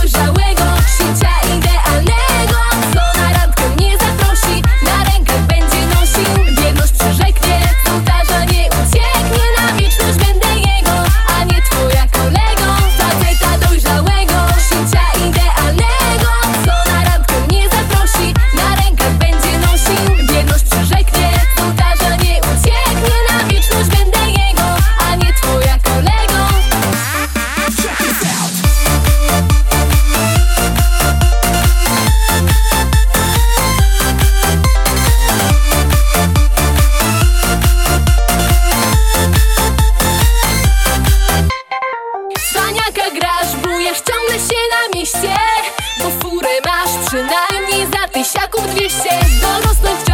dojrzałego, księcia idealnego, co na randkę mnie zaprosi, na rękę będzie nosił, wierność przyrzeknie, z ołtarza nie ucieknie, na wieczność będę jego, a nie twoja kolego. Faceta dojrzałego, księcia idealnego, co na randkę mnie zaprosi, na rękę będzie nosił, wierność przyrzeknie, z ołtarza nie ucieknie, na wieczność będę jego, a nie twoja kolego. Check this out. Cwaniaka grasz, bujasz ciągle się na mieście, bo furę masz przynajmniej za 1200. Dorosnąć